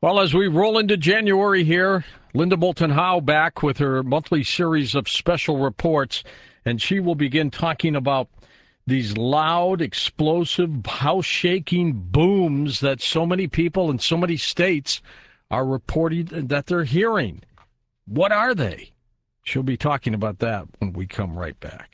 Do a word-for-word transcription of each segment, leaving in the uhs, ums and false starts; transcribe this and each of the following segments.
Well, as we roll into January here, Linda Moulton Howe back with her monthly series of special reports, and she will begin talking about these loud, explosive, house-shaking booms that so many people in so many states are reporting that they're hearing. What are they? She'll be talking about that when we come right back.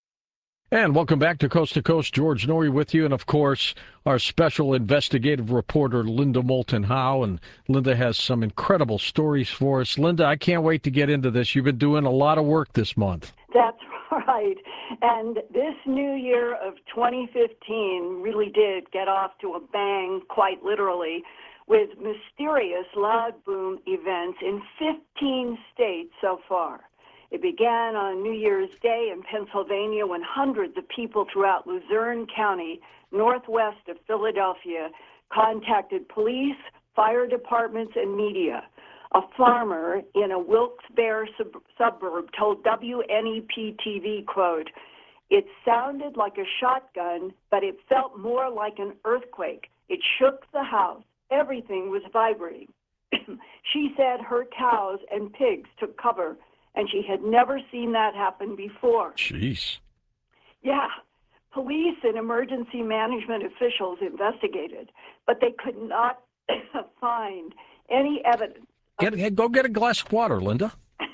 And welcome back to Coast to Coast. George Noory with you, and of course, our special investigative reporter, Linda Moulton Howe. And Linda has some incredible stories for us. Linda, I can't wait to get into this. You've been doing a lot of work this month. That's right. And this new year of twenty fifteen really did get off to a bang, quite literally, with mysterious loud boom events in fifteen states so far. It began on New Year's Day in Pennsylvania when hundreds of people throughout Luzerne County, northwest of Philadelphia, contacted police, fire departments, and media. A farmer in a Wilkes-Barre sub- suburb told W N E P T V, quote, "It sounded like a shotgun, but it felt more like an earthquake. It shook the house. Everything was vibrating." She said her cows and pigs took cover, and she had never seen that happen before. Jeez. Yeah. Police and emergency management officials investigated, but they could not find any evidence. Get, of... Go get a glass of water, Linda.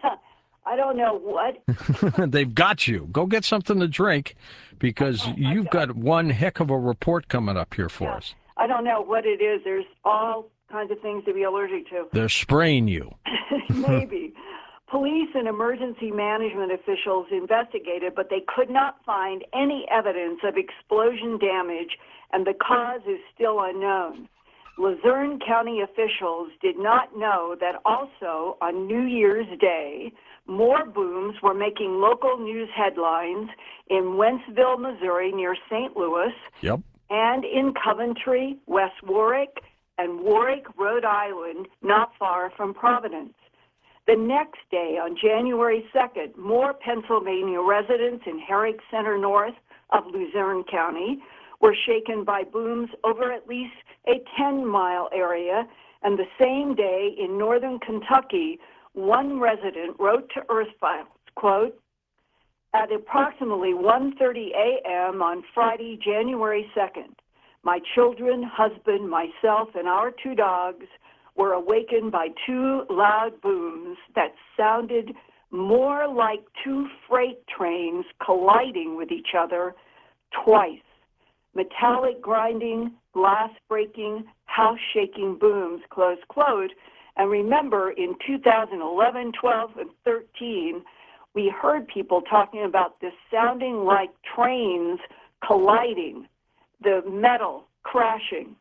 I don't know what. They've got you. Go get something to drink, because oh, you've God. got one heck of a report coming up here for yeah. us. I don't know what it is. There's all kinds of things to be allergic to. They're spraying you. Maybe. Police and emergency management officials investigated, but they could not find any evidence of explosion damage, and the cause is still unknown. Luzerne County officials did not know that also on New Year's Day, more booms were making local news headlines in Wentzville, Missouri, near Saint Louis, yep. and in Coventry, West Warwick, and Warwick, Rhode Island, not far from Providence. The next day, on January second, more Pennsylvania residents in Herrick Center north of Luzerne County were shaken by booms over at least a ten-mile area, and the same day in northern Kentucky, one resident wrote to EarthFiles, quote, "At approximately one thirty a.m. on Friday, January second, my children, husband, myself, and our two dogs were awakened by two loud booms that sounded more like two freight trains colliding with each other twice. Metallic grinding, glass breaking, house-shaking booms," close quote. And remember, in two thousand eleven, twelve, and thirteen, we heard people talking about this sounding like trains colliding, the metal crashing.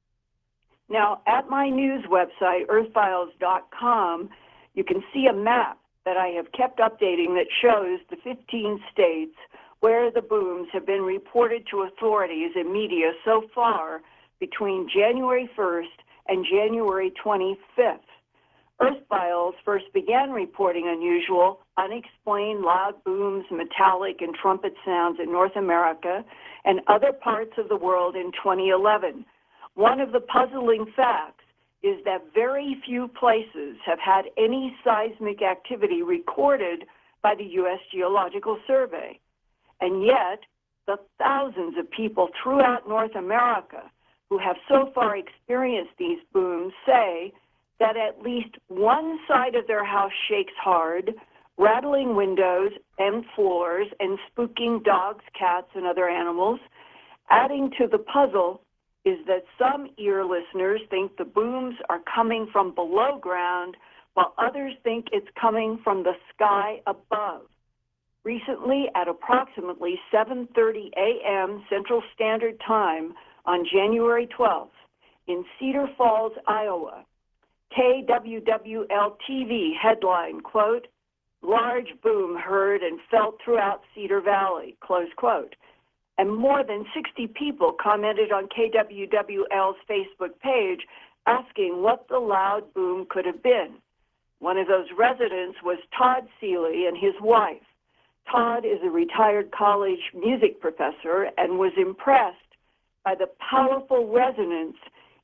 Now, at my news website, earth files dot com, you can see a map that I have kept updating that shows the fifteen states where the booms have been reported to authorities and media so far between January first and January twenty-fifth. EarthFiles first began reporting unusual, unexplained loud booms, metallic and trumpet sounds in North America and other parts of the world in twenty eleven. One of the puzzling facts is that very few places have had any seismic activity recorded by the U S Geological Survey. And yet, the thousands of people throughout North America who have so far experienced these booms say that at least one side of their house shakes hard, rattling windows and floors and spooking dogs, cats, and other animals. Adding to the puzzle is that some ear listeners think the booms are coming from below ground, while others think it's coming from the sky above. Recently, at approximately seven thirty a.m. Central Standard Time on January twelfth, in Cedar Falls, Iowa, K W W L T V headline, quote, "Large boom heard and felt throughout Cedar Valley," close quote. And more than sixty people commented on K W W L's Facebook page asking what the loud boom could have been. One of those residents was Todd Seeley and his wife. Todd is a retired college music professor and was impressed by the powerful resonance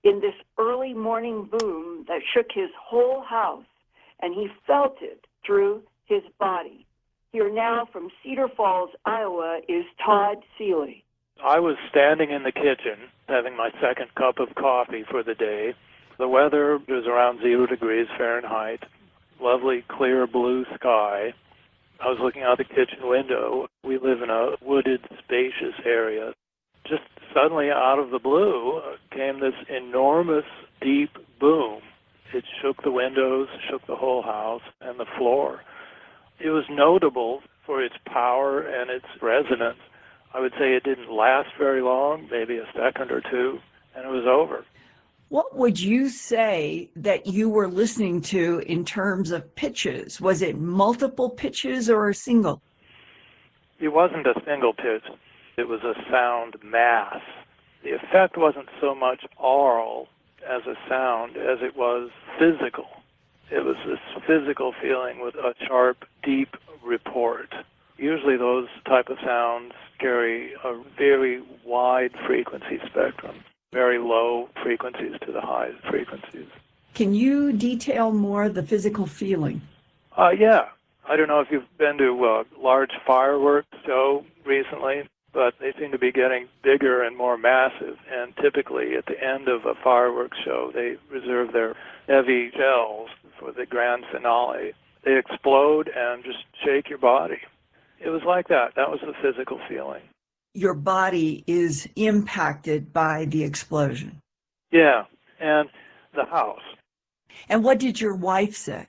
in this early morning boom that shook his whole house, and he felt it through his body. Here now from Cedar Falls, Iowa, is Todd Seeley. I was standing in the kitchen having my second cup of coffee for the day. The weather was around zero degrees Fahrenheit, lovely clear blue sky. I was looking out the kitchen window. We live in a wooded, spacious area. Just suddenly out of the blue came this enormous, deep boom. It shook the windows, shook the whole house and the floor. It was notable for its power and its resonance. I would say it didn't last very long, maybe a second or two, and it was over. What would you say that you were listening to in terms of pitches? Was it multiple pitches or a single? It wasn't a single pitch. It was a sound mass. The effect wasn't so much aural as a sound as it was physical. It was this physical feeling with a sharp, deep report. Usually those type of sounds carry a very wide frequency spectrum, very low frequencies to the high frequencies. Can you detail more the physical feeling? Uh, yeah. I don't know if you've been to a large fireworks show recently, but they seem to be getting bigger and more massive. And typically at the end of a fireworks show, they reserve their heavy shells for the grand finale. They explode and just shake your body. It was like that. That was the physical feeling. Your body is impacted by the explosion. Yeah, and the house. And what did your wife say?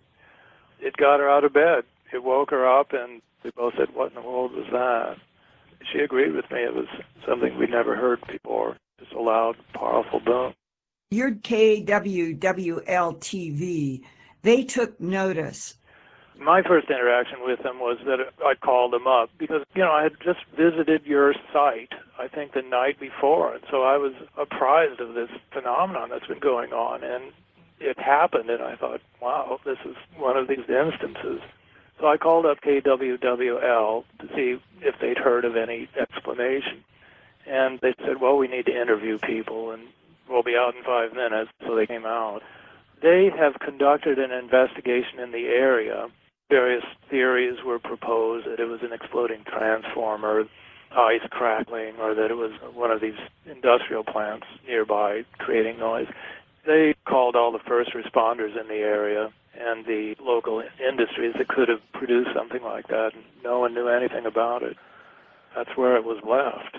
It got her out of bed. It woke her up, and we both said, what in the world was that? She agreed with me. It was something we'd never heard before. Just a loud, powerful boom. Your K W W L T V, they took notice. My first interaction with them was that I called them up because, you know, I had just visited your site, I think, the night before. And so I was apprised of this phenomenon that's been going on. And it happened, and I thought, wow, this is one of these instances. So I called up K W W L to see if they'd heard of any explanation. And they said, well, we need to interview people, and we'll be out in five minutes. So they came out. They have conducted an investigation in the area. Various theories were proposed that it was an exploding transformer, ice crackling, or that it was one of these industrial plants nearby creating noise. They called all the first responders in the area and the local industries that could have produced something like that, and no one knew anything about it. That's where it was left.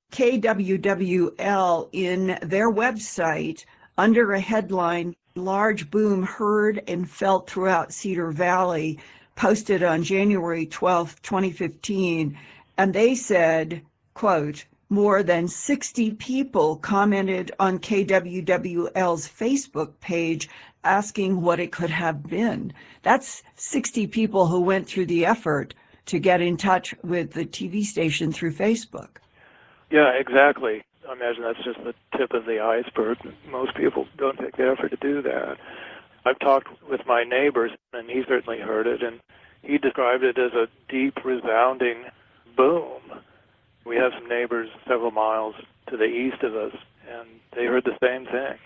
K W W L, in their website, under a headline, Large Boom Heard and Felt Throughout Cedar Valley, posted on January twelfth, twenty fifteen, and they said, quote, more than sixty people commented on K W W L's Facebook page asking what it could have been. That's sixty people who went through the effort to get in touch with the T V station through Facebook. Yeah, exactly. I imagine that's just the tip of the iceberg. Most people don't take the effort to do that. I've talked with my neighbors, and he certainly heard it, and he described it as a deep, resounding boom. We have some neighbors several miles to the east of us, and they heard the same thing.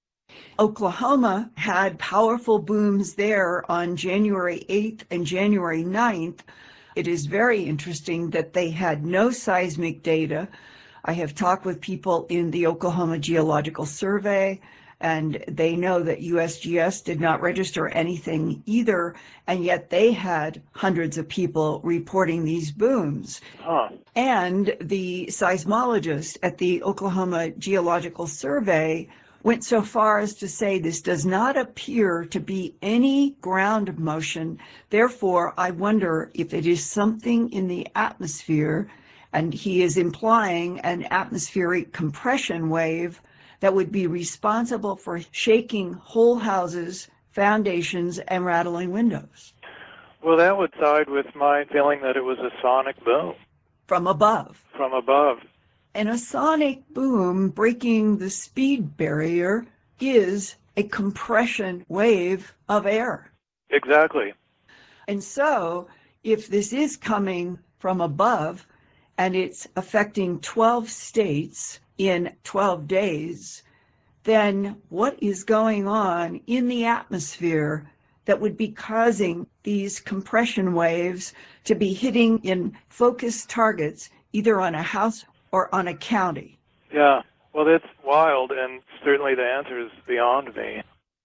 Oklahoma had powerful booms there on January eighth and January ninth. It is very interesting that they had no seismic data. I have talked with people in the Oklahoma Geological Survey, and they know that U S G S did not register anything either, and yet they had hundreds of people reporting these booms. Huh. And the seismologist at the Oklahoma Geological Survey went so far as to say this does not appear to be any ground motion. Therefore, I wonder if it is something in the atmosphere, and he is implying an atmospheric compression wave that would be responsible for shaking whole houses, foundations, and rattling windows. Well, that would side with my feeling that it was a sonic boom. From above. From above. And a sonic boom breaking the speed barrier is a compression wave of air. Exactly. And so, if this is coming from above and it's affecting twelve states in twelve days, then what is going on in the atmosphere that would be causing these compression waves to be hitting in focused targets, either on a house or on a county? Yeah, well, that's wild, and certainly the answer is beyond me.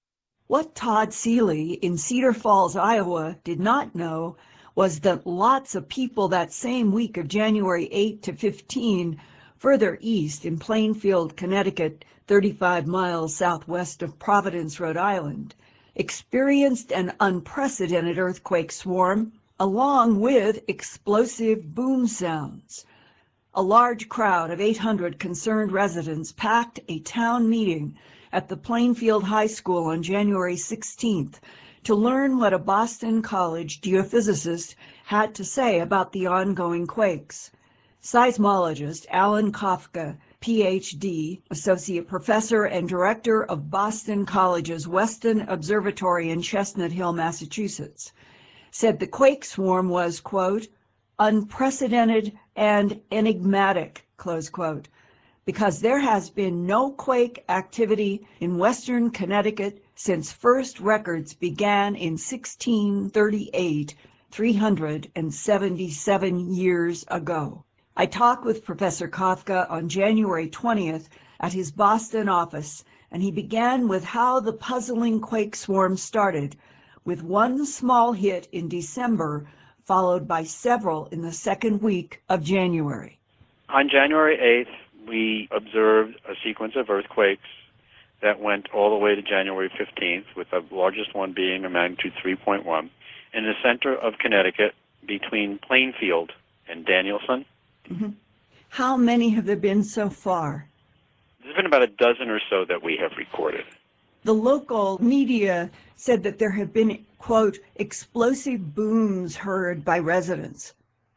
What Todd Seeley in Cedar Falls, Iowa, did not know was that lots of people that same week of January eighth to fifteenth, further east in Plainfield, Connecticut, thirty-five miles southwest of Providence, Rhode Island, experienced an unprecedented earthquake swarm along with explosive boom sounds. A large crowd of eight hundred concerned residents packed a town meeting at the Plainfield High School on January sixteenth to learn what a Boston College geophysicist had to say about the ongoing quakes. Seismologist Alan Kafka, P H D, Associate Professor and Director of Boston College's Weston Observatory in Chestnut Hill, Massachusetts, said the quake swarm was, quote, unprecedented and enigmatic, close quote, because there has been no quake activity in western Connecticut since first records began in sixteen thirty-eight, three hundred seventy-seven years ago. I talked with Professor Kafka on January twentieth at his Boston office, and he began with how the puzzling quake swarm started, with one small hit in December, followed by several in the second week of January. On January eighth, we observed a sequence of earthquakes that went all the way to January fifteenth, with the largest one being a magnitude three point one, in the center of Connecticut between Plainfield and Danielson. Mm-hmm. How many have there been so far? There's been about a dozen or so that we have recorded. The local media said that there have been, quote, explosive booms heard by residents.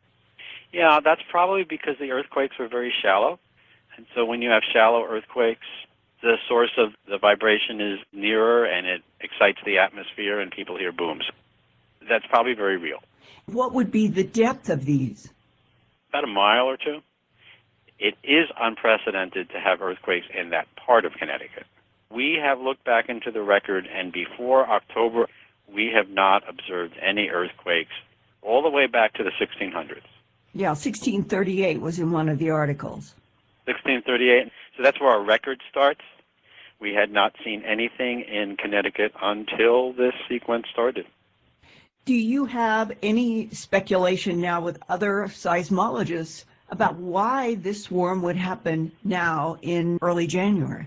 Yeah, that's probably because the earthquakes were very shallow. And so when you have shallow earthquakes, the source of the vibration is nearer and it excites the atmosphere and people hear booms. That's probably very real. What would be the depth of these? About a mile or two. It is unprecedented to have earthquakes in that part of Connecticut. We have looked back into the record, and before October, we have not observed any earthquakes all the way back to the sixteen hundreds. Yeah, sixteen thirty-eight was in one of the articles. sixteen thirty-eight. So that's where our record starts. We had not seen anything in Connecticut until this sequence started. Do you have any speculation now with other seismologists about why this swarm would happen now in early January?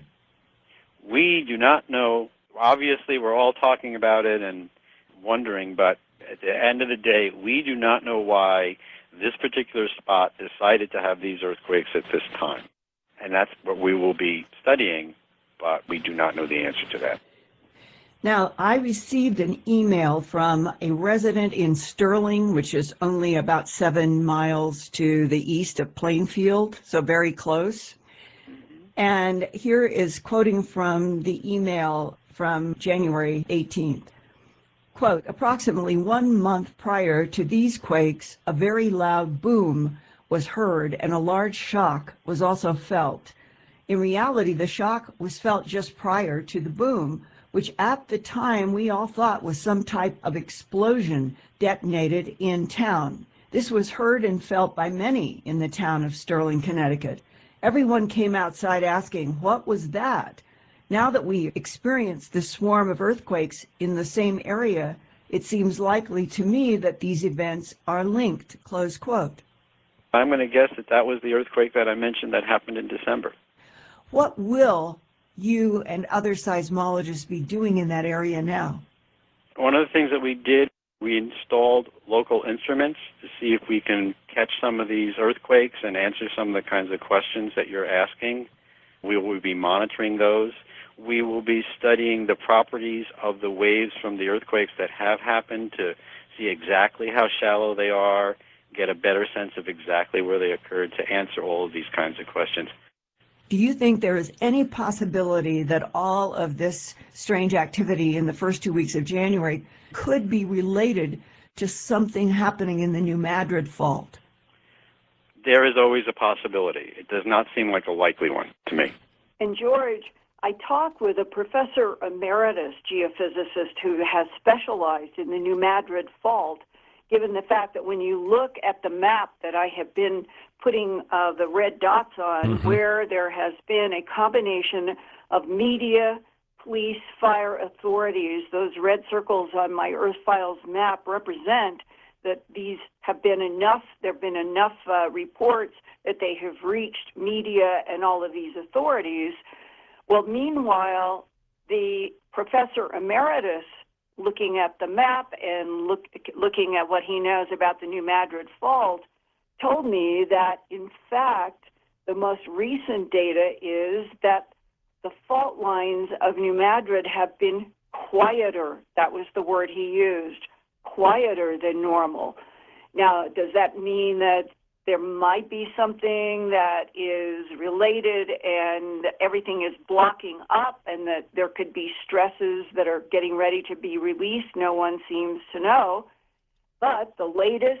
We do not know. Obviously, we're all talking about it and wondering, but at the end of the day, we do not know why this particular spot decided to have these earthquakes at this time. And that's what we will be studying, but we do not know the answer to that. Now, I received an email from a resident in Sterling, which is only about seven miles to the east of Plainfield, so very close. And here is quoting from the email from January eighteenth. Quote, approximately one month prior to these quakes, a very loud boom was heard and a large shock was also felt. In reality, the shock was felt just prior to the boom, which at the time we all thought was some type of explosion detonated in town. This was heard and felt by many in the town of Sterling, Connecticut. Everyone came outside asking, what was that? Now that we experienced this swarm of earthquakes in the same area, it seems likely to me that these events are linked, close quote. I'm going to guess that that was the earthquake that I mentioned that happened in December. What will you and other seismologists be doing in that area now? One of the things that we did, we installed local instruments to see if we can catch some of these earthquakes and answer some of the kinds of questions that you're asking. We will be monitoring those. We will be studying the properties of the waves from the earthquakes that have happened to see exactly how shallow they are, get a better sense of exactly where they occurred to answer all of these kinds of questions. Do you think there is any possibility that all of this strange activity in the first two weeks of January could be related to something happening in the New Madrid Fault? There is always a possibility. It does not seem like a likely one to me. And George, I talked with a professor emeritus geophysicist who has specialized in the New Madrid Fault, given the fact that when you look at the map that I have been putting uh, the red dots on, mm-hmm. where there has been a combination of media, police, fire authorities, those red circles on my Earth Files map represent that these have been enough, there have been enough uh, reports that they have reached media and all of these authorities. Well, meanwhile, the professor emeritus, looking at the map and look, looking at what he knows about the New Madrid Fault, told me that, in fact, the most recent data is that the fault lines of New Madrid have been quieter. That was the word he used, quieter than normal. Now, does that mean that there might be something that is related and everything is blocking up and that there could be stresses that are getting ready to be released? No one seems to know. But the latest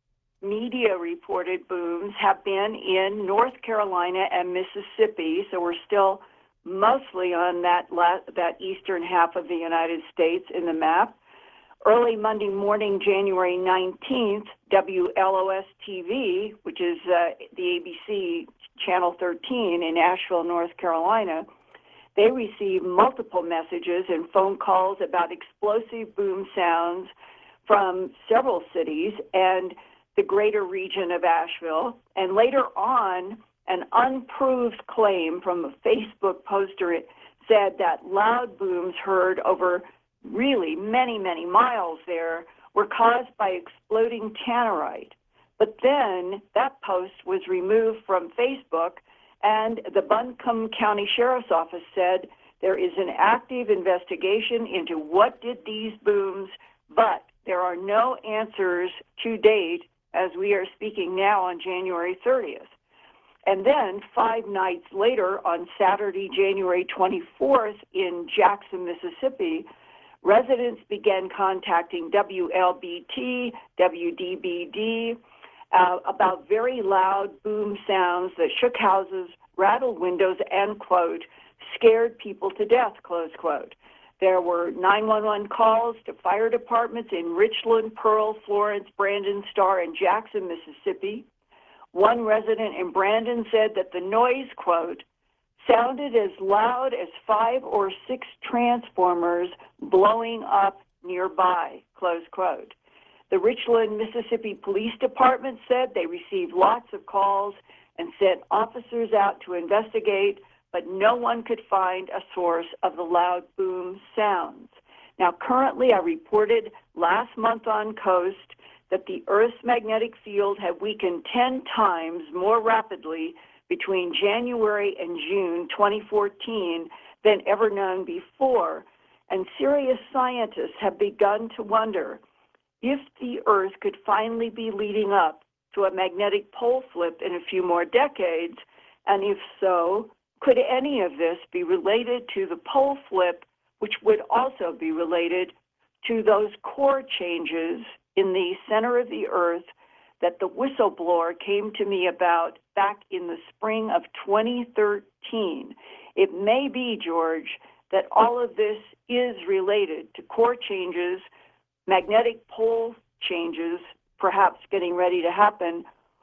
media reported booms have been in North Carolina and Mississippi, so we're still mostly on that la- that eastern half of the United States in the map. Early Monday morning, January nineteenth, W L O S T V, which is uh, the A B C Channel thirteen in Asheville, North Carolina, they received multiple messages and phone calls about explosive boom sounds from several cities and the greater region of Asheville. And later on, an unproved claim from a Facebook poster said that loud booms heard over really many, many miles there were caused by exploding tannerite. But then that post was removed from Facebook, and the Buncombe County Sheriff's Office said there is an active investigation into what did these booms, but there are no answers to date as we are speaking now on January thirtieth. And then five nights later, on Saturday, January twenty-fourth, in Jackson, Mississippi, residents began contacting W L B T, W D B D, uh, about very loud boom sounds that shook houses, rattled windows, and, quote, scared people to death, close quote. There were nine one one calls to fire departments in Richland, Pearl, Florence, Brandon, Starr, and Jackson, Mississippi. One resident in Brandon said that the noise, quote, sounded as loud as five or six transformers blowing up nearby, close quote. The Richland, Mississippi Police Department said they received lots of calls and sent officers out to investigate, but no one could find a source of the loud boom sounds. Now, currently, I reported last month on Coast that the Earth's magnetic field had weakened ten times more rapidly between January and June twenty fourteen than ever known before, and serious scientists have begun to wonder if the Earth could finally be leading up to a magnetic pole flip in a few more decades, and if so, could any of this be related to the pole flip, which would also be related to those core changes in the center of the Earth that the whistleblower came to me about back in the spring of twenty thirteen. It may be, George, that all of this is related to core changes, magnetic pole changes, perhaps getting ready to happen,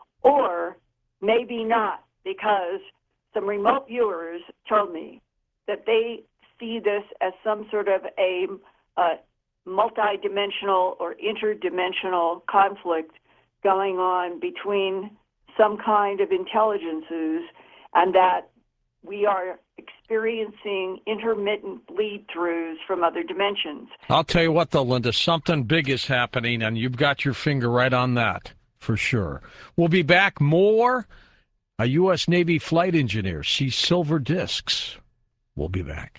or maybe not, because some remote viewers told me that they see this as some sort of a uh, multi-dimensional or interdimensional conflict going on between some kind of intelligences, and that we are experiencing intermittent bleed-throughs from other dimensions. I'll tell you what, though, Linda, something big is happening, and you've got your finger right on that, for sure. We'll be back more. A U S Navy flight engineer sees silver discs. We'll be back.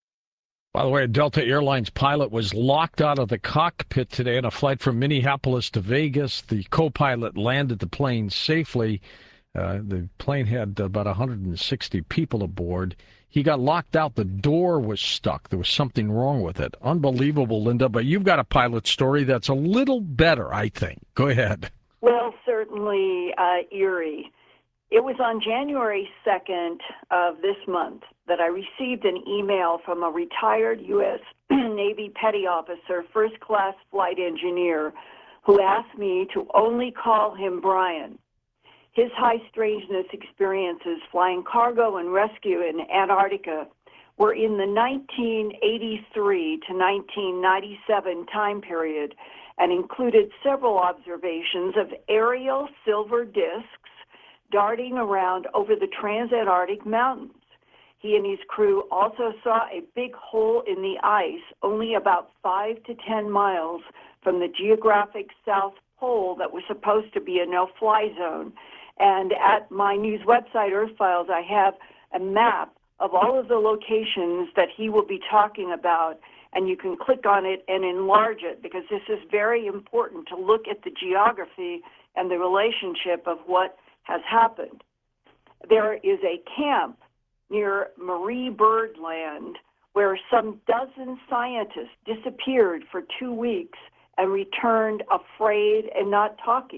By the way, a Delta Airlines pilot was locked out of the cockpit today on a flight from Minneapolis to Vegas. The co-pilot landed the plane safely. Uh, the plane had about one hundred sixty people aboard. He got locked out. The door was stuck. There was something wrong with it. Unbelievable, Linda. But you've got a pilot story that's a little better, I think. Go ahead. Well, certainly uh, eerie. It was on January second of this month that I received an email from a retired U S Navy petty officer, first class flight engineer, who asked me to only call him Brian. His high strangeness experiences flying cargo and rescue in Antarctica were in the nineteen eighty-three to nineteen ninety-seven time period and included several observations of aerial silver discs darting around over the transantarctic mountains. He and his crew also saw a big hole in the ice only about five to ten miles from the geographic South Pole that was supposed to be a no-fly zone. And at my news website, Earth Files, I have a map of all of the locations that he will be talking about, and you can click on it and enlarge it, because this is very important to look at the geography and the relationship of what has happened. There is a camp near Marie Byrd Land where some dozen scientists disappeared for two weeks and returned afraid and not talking.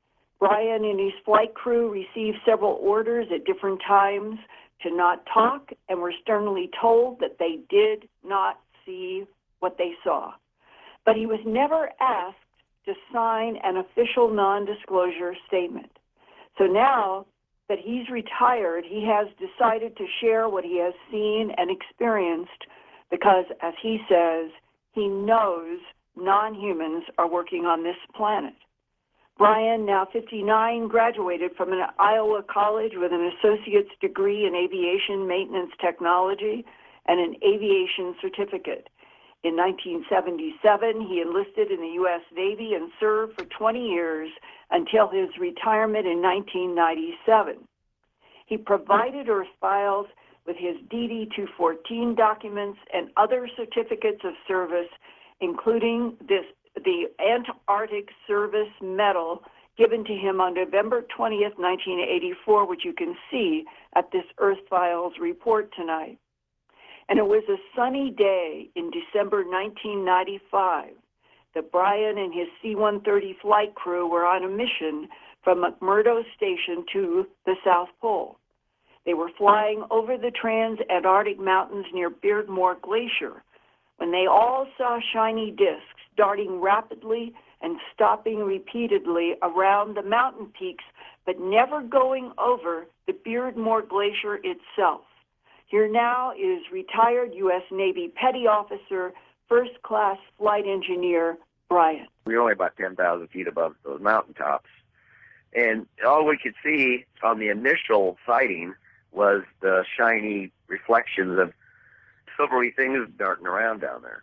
Brian and his flight crew received several orders at different times to not talk and were sternly told that they did not see what they saw. But he was never asked to sign an official non-disclosure statement. So now that he's retired, he has decided to share what he has seen and experienced because, as he says, he knows non-humans are working on this planet. Brian, now fifty-nine, graduated from an Iowa college with an associate's degree in aviation maintenance technology and an aviation certificate. In nineteen seventy-seven, he enlisted in the U S Navy and served for twenty years until his retirement in nineteen ninety-seven. He provided Earth Files with his D D two fourteen documents and other certificates of service, including this the Antarctic Service Medal given to him on November twentieth, nineteen eighty-four, which you can see at this Earth Files report tonight. And it was a sunny day in December nineteen ninety-five that Brian and his C one thirty flight crew were on a mission from McMurdo Station to the South Pole. They were flying over the Transantarctic Mountains near Beardmore Glacier when they all saw shiny discs darting rapidly and stopping repeatedly around the mountain peaks, but never going over the Beardmore Glacier itself. Here now is retired U S Navy Petty Officer, First Class Flight Engineer, Brian. We were only about ten thousand feet above those mountaintops. And all we could see on the initial sighting was the shiny reflections of silvery things darting around down there.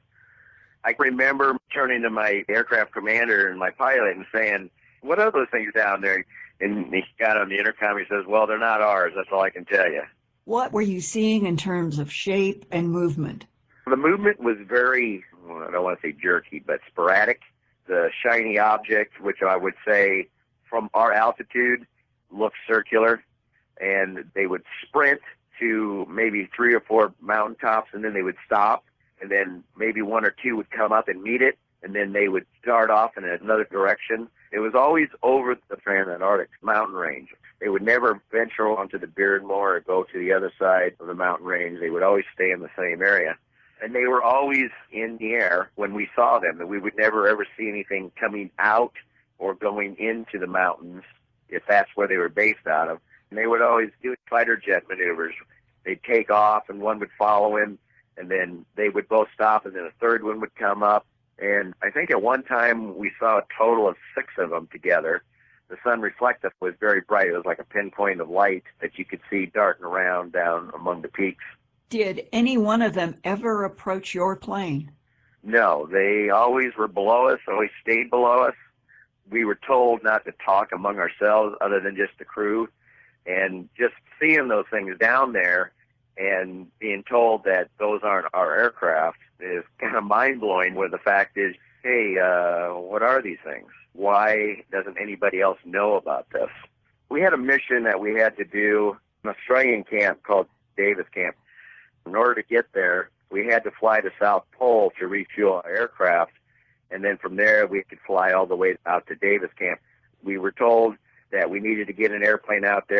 I remember turning to my aircraft commander and my pilot and saying, "What are those things down there?" And he got on the intercom, he says, "Well, they're not ours, that's all I can tell you." What were you seeing in terms of shape and movement? The movement was very, well, I don't want to say jerky, but sporadic. The shiny object, which I would say from our altitude, looked circular, and they would sprint to maybe three or four mountaintops, and then they would stop, and then maybe one or two would come up and meet it, and then they would start off in another direction. It was always over the Transantarctic mountain range. They would never venture onto the Beardmore or go to the other side of the mountain range. They would always stay in the same area. And they were always in the air when we saw them, and we would never ever see anything coming out or going into the mountains if that's where they were based out of. And they would always do fighter jet maneuvers. They'd take off, and one would follow him, and then they would both stop, and then a third one would come up. And I think at one time we saw a total of six of them together. The sun reflective was very bright. It was like a pinpoint of light that you could see darting around down among the peaks. Did any one of them ever approach your plane? No, they always were below us, always stayed below us. We were told not to talk among ourselves other than just the crew. And just seeing those things down there and being told that those aren't our aircraft is kind of mind-blowing, where the fact is, hey, uh, what are these things? Why doesn't anybody else know about this? We had a mission that we had to do, an Australian camp called Davis Camp. In order to get there, we had to fly to South Pole to refuel our aircraft, and then from there we could fly all the way out to Davis Camp. We were told that we needed to get an airplane out there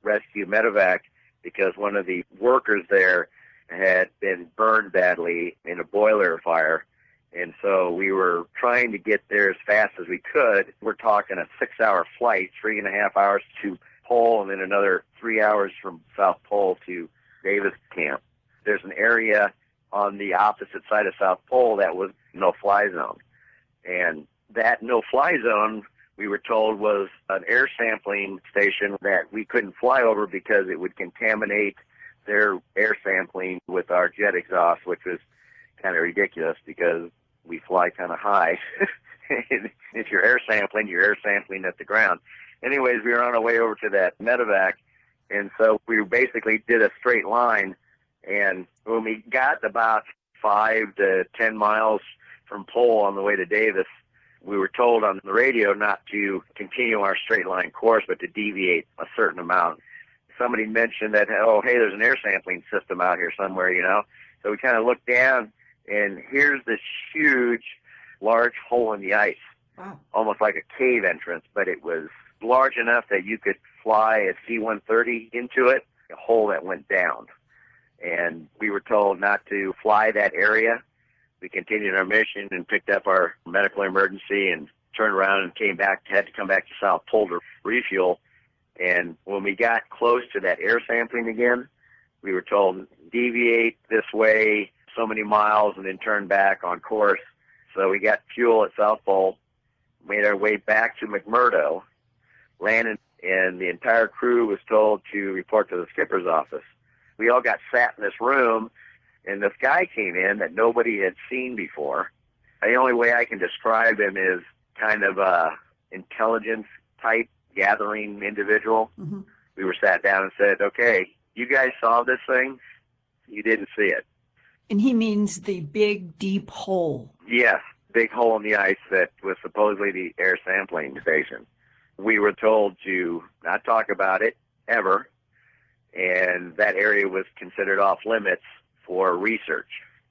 rescue medevac because one of the workers there had been burned badly in a boiler fire. And so we were trying to get there as fast as we could. We're talking a six-hour flight, three and a half hours to Pole, and then another three hours from South Pole to Davis Camp. There's an area on the opposite side of South Pole that was no-fly zone. And that no-fly zone, we were told, was an air sampling station that we couldn't fly over because it would contaminate their air sampling with our jet exhaust, which was kind of ridiculous because we fly kind of high. If you're air sampling, you're air sampling at the ground. Anyways, we were on our way over to that medevac, and so we basically did a straight line. And when we got about five to ten miles from Pole on the way to Davis, we were told on the radio not to continue our straight line course, but to deviate a certain amount. Somebody mentioned that, oh, hey, there's an air sampling system out here somewhere, you know. So we kind of looked down, and here's this huge, large hole in the ice, Wow. almost like a cave entrance, but it was large enough that you could fly a C one thirty into it, a hole that went down. And we were told not to fly that area. We continued our mission and picked up our medical emergency and turned around and came back, had to come back to South Pole to refuel. And when we got close to that air sampling again, we were told deviate this way so many miles and then turn back on course. So we got fuel at South Pole, made our way back to McMurdo, landed, and the entire crew was told to report to the skipper's office. We all got sat in this room, and this guy came in that nobody had seen before. The only way I can describe him is kind of a intelligence type gathering individual. Mm-hmm. We were sat down and said, okay, you guys saw this thing? You didn't see it. And he means the big, deep hole. Yes, big hole in the ice that was supposedly the air sampling station. We were told to not talk about it ever, and that area was considered off limits for research.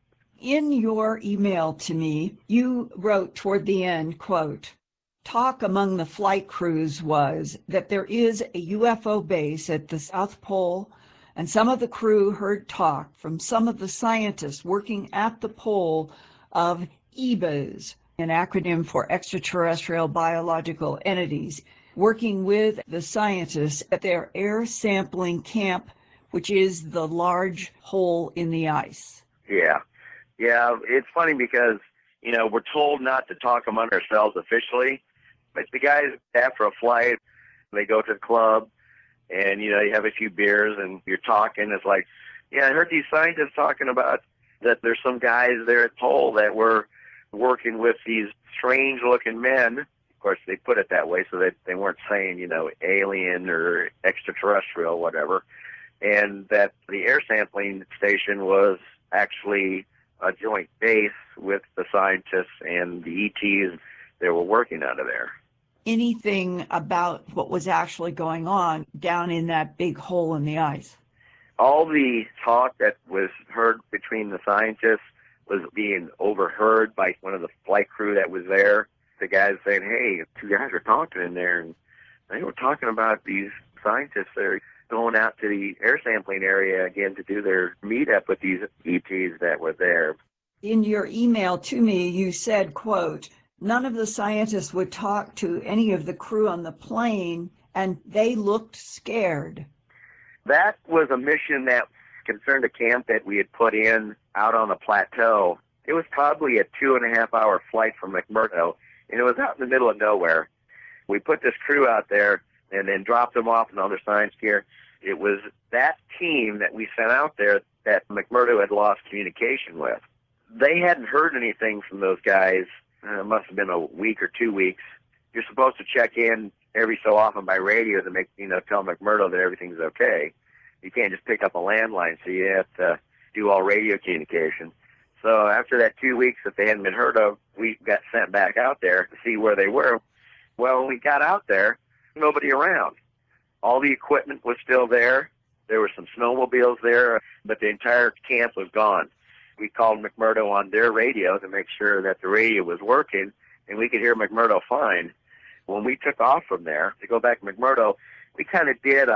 In your email to me, you wrote toward the end, quote, talk among the flight crews was that there is a U F O base at the South Pole, and some of the crew heard talk from some of the scientists working at the pole of E B E S, an acronym for extraterrestrial biological entities, working with the scientists at their air sampling camp, which is the large hole in the ice. Yeah. Yeah, it's funny because, you know, we're told not to talk among ourselves officially, but the guys, after a flight, they go to the club, and, you know, you have a few beers, and you're talking. It's like, yeah, I heard these scientists talking about that there's some guys there at Pole that were working with these strange-looking men. Of course, they put it that way so that they weren't saying, you know, alien or extraterrestrial, whatever, and that the air sampling station was actually a joint base with the scientists and the E Ts that were working out of there. Anything about what was actually going on down in that big hole in the ice? All the talk that was heard between the scientists was being overheard by one of the flight crew that was there. The guys saying, hey, two guys were talking in there, and they were talking about these scientists that are going out to the air sampling area again to do their meetup with these E Ts that were there. In your email to me, you said, quote, none of the scientists would talk to any of the crew on the plane, and they looked scared. That was a mission that concerned a camp that we had put in out on the plateau. It was probably a two and a half hour flight from McMurdo, and it was out in the middle of nowhere. We put this crew out there and then dropped them off in all their science gear. It was that team that we sent out there that McMurdo had lost communication with. They hadn't heard anything from those guys. Uh, it must have been a week or two weeks. You're supposed to check in every so often by radio to make, you know, tell McMurdo that everything's okay. You can't just pick up a landline, so you have to do all radio communication. So after that two weeks that they hadn't been heard of, we got sent back out there to see where they were. Well, when we got out there, nobody around. All the equipment was still there. There were some snowmobiles there, but the entire camp was gone. We called McMurdo on their radio to make sure that the radio was working, and we could hear McMurdo fine. When we took off from there to go back to McMurdo, we kind of did a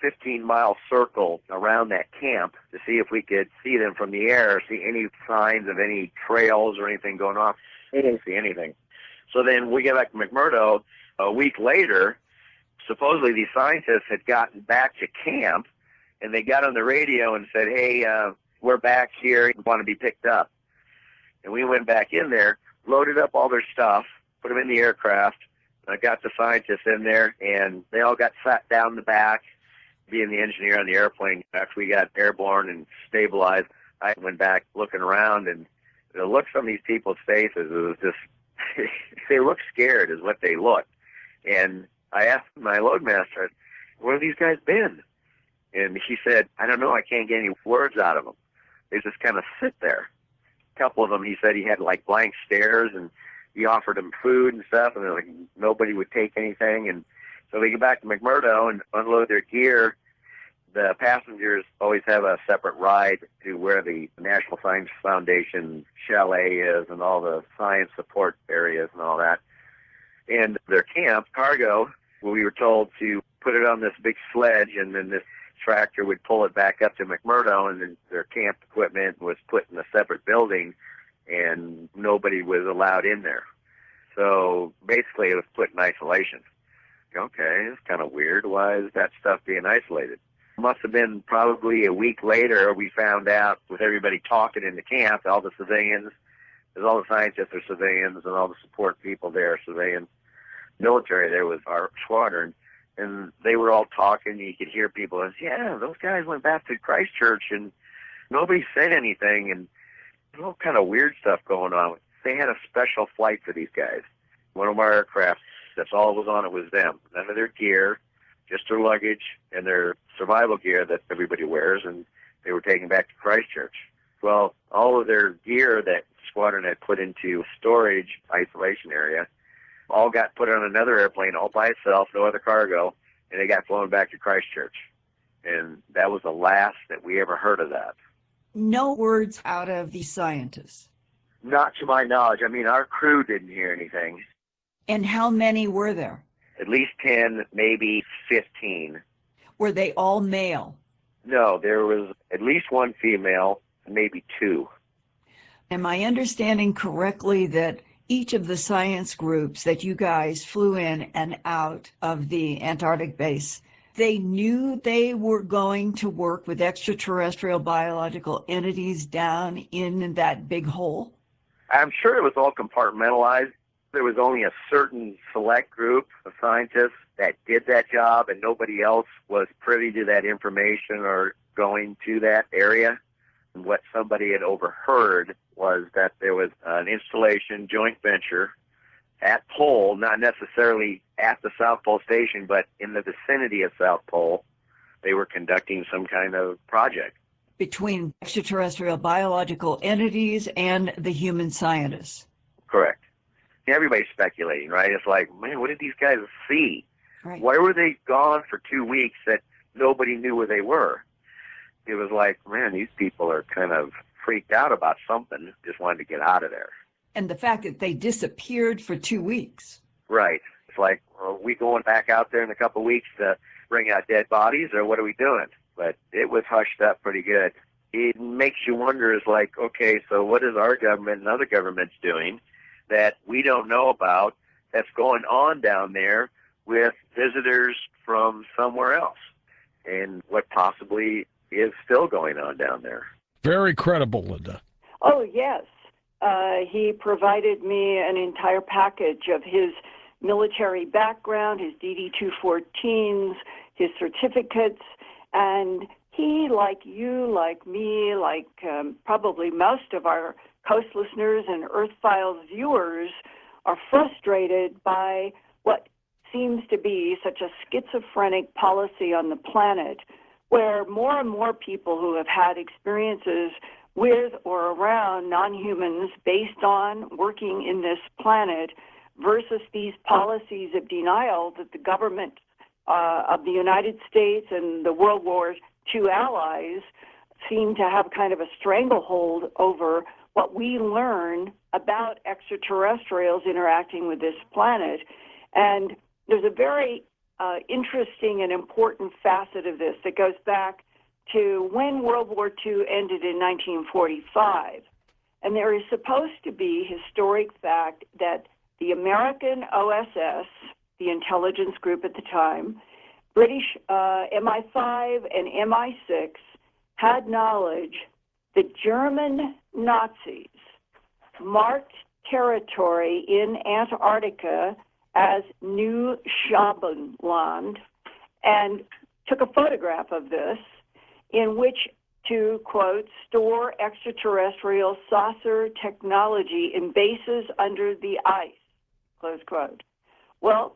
fifteen mile circle around that camp to see if we could see them from the air, see any signs of any trails or anything going on. We didn't see anything. So then we get back to McMurdo a week later. Supposedly these scientists had gotten back to camp, and they got on the radio and said, hey, uh, we're back here, we want to be picked up. And we went back in there, loaded up all their stuff, put them in the aircraft. I got the scientists in there, and they all got sat down in the back, being the engineer on the airplane. After we got airborne and stabilized, I went back looking around, and the looks on these people's faces, it was just, they looked scared is what they looked. And I asked my loadmaster, where have these guys been? And he said, I don't know, I can't get any words out of them. They just kind of sit there. A couple of them, he said he had like blank stares, and he offered them food and stuff, and like nobody would take anything. And so they get back to McMurdo and unload their gear. The passengers always have a separate ride to where the National Science Foundation chalet is and all the science support areas and all that. And their camp, cargo, well, we were told to put it on this big sledge, and then this tractor would pull it back up to McMurdo, and then their camp equipment was put in a separate building, and nobody was allowed in there. So basically it was put in isolation. Okay, it's kind of weird. Why is that stuff being isolated? Must have been probably a week later we found out, with everybody talking in the camp, all the civilians, because all the scientists are civilians and all the support people there are civilians. Military there was our squadron, and they were all talking. You could hear people and yeah, those guys went back to Christchurch and nobody said anything, and there's all kind of weird stuff going on. They had a special flight for these guys. One of our aircraft, that's all that was on it was them. None of their gear, just their luggage and their survival gear that everybody wears, and they were taken back to Christchurch. Well, all of their gear that squadron had put into storage isolation area all got put on another airplane all by itself, no other cargo, and they got flown back to Christchurch. And that was the last that we ever heard of that. No words out of the scientists. Not to my knowledge. I mean, our crew didn't hear anything. And how many were there? At least ten, maybe fifteen. Were they all male? No, there was at least one female, maybe two. Am I understanding correctly that each of the science groups that you guys flew in and out of the Antarctic base, they knew they were going to work with extraterrestrial biological entities down in that big hole? I'm sure it was all compartmentalized. There was only a certain select group of scientists that did that job, and nobody else was privy to that information or going to that area. And what somebody had overheard was that there was an installation joint venture at Pole, not necessarily at the South Pole Station, but in the vicinity of South Pole. They were conducting some kind of project. Between extraterrestrial biological entities and the human scientists. Correct. Everybody's speculating, right? It's like, man, what did these guys see? Right. Why were they gone for two weeks that nobody knew where they were? It was like, man, these people are kind of freaked out about something, just wanted to get out of there. And the fact that they disappeared for two weeks. Right. It's like, are we going back out there in a couple of weeks to bring out dead bodies, or what are we doing? But it was hushed up pretty good. It makes you wonder, is like, okay, so what is our government and other governments doing that we don't know about that's going on down there with visitors from somewhere else, and what possibly is still going on down there? Very credible, Linda. Oh, yes. Uh, he provided me an entire package of his military background, his D D two fourteens, his certificates, and he, like you, like me, like um, probably most of our Coast listeners and Earth Files viewers, are frustrated by what seems to be such a schizophrenic policy on the planet, where more and more people who have had experiences with or around non-humans based on working in this planet versus these policies of denial that the government uh, of the United States and the World War Two allies seem to have kind of a stranglehold over what we learn about extraterrestrials interacting with this planet. And there's a very uh, interesting and important facet of this that goes back to when World War Two ended in nineteen forty-five. And there is supposed to be historic fact that the American O S S, the intelligence group at the time, British uh, M I five and M I six had knowledge that German Nazis marked territory in Antarctica as New Schwabenland and took a photograph of this in which to, quote, store extraterrestrial saucer technology in bases under the ice, close quote. Well,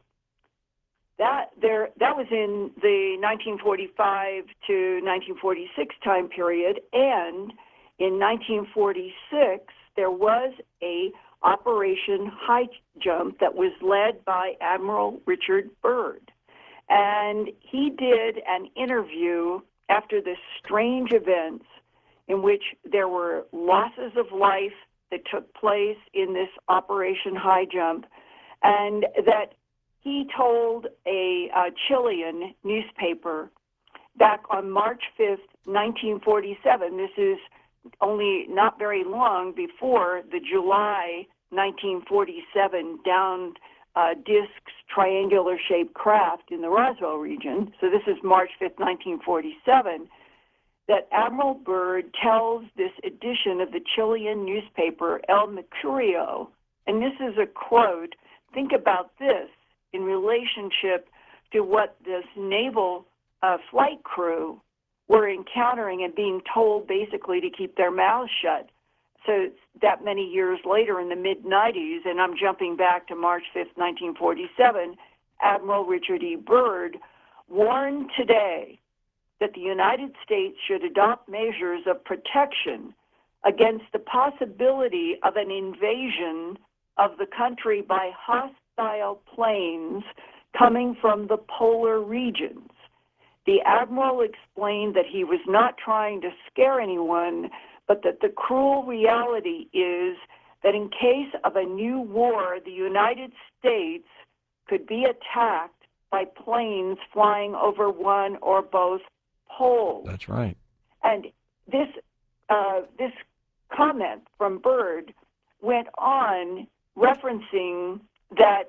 that there that was in the nineteen forty-five to nineteen forty-six time period, and in nineteen forty-six there was a Operation High Jump that was led by Admiral Richard Byrd, and he did an interview after the strange events in which there were losses of life that took place in this Operation High Jump, and that he told a uh, Chilean newspaper back on March fifth, nineteen forty-seven, this is only not very long before the July nineteen forty-seven down uh, discs triangular-shaped craft in the Roswell region, so this is March fifth, nineteen forty-seven, that Admiral Byrd tells this edition of the Chilean newspaper El Mercurio, and this is a quote, think about this in relationship to what this naval uh, flight crew were encountering and being told basically to keep their mouths shut. So that many years later in the mid nineties, and I'm jumping back to March fifth, nineteen forty-seven, Admiral Richard E. Byrd warned today that the United States should adopt measures of protection against the possibility of an invasion of the country by hostile planes coming from the polar regions. The Admiral explained that he was not trying to scare anyone, but that the cruel reality is that in case of a new war, the United States could be attacked by planes flying over one or both poles. That's right. And this uh, this comment from Byrd went on referencing that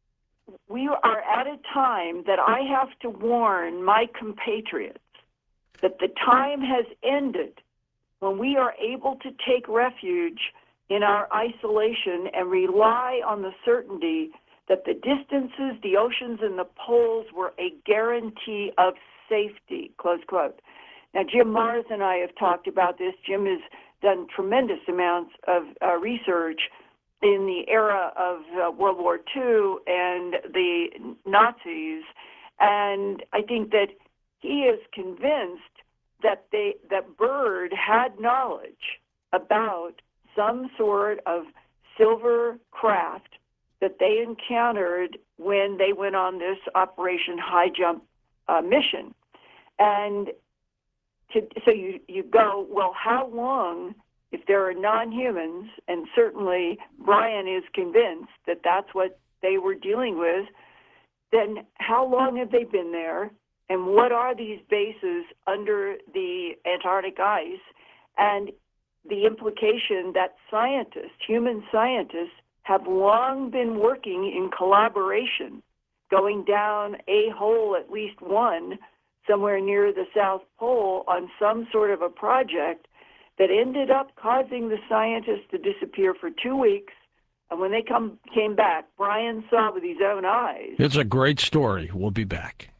we are at a time that I have to warn my compatriots that the time has ended when we are able to take refuge in our isolation and rely on the certainty that the distances, the oceans, and the poles were a guarantee of safety, close quote. Now, Jim Marrs and I have talked about this. Jim has done tremendous amounts of uh, research in the era of uh, World War Two and the Nazis, and I think that he is convinced that they that Byrd had knowledge about some sort of silver craft that they encountered when they went on this Operation High Jump uh, mission. And to, so you, you go, well, how long, if there are non-humans, and certainly Brian is convinced that that's what they were dealing with, then how long have they been there? And what are these bases under the Antarctic ice? And the implication that scientists, human scientists, have long been working in collaboration, going down a hole, at least one, somewhere near the South Pole on some sort of a project that ended up causing the scientists to disappear for two weeks. And when they come came back, Brian saw with his own eyes. It's a great story. We'll be back.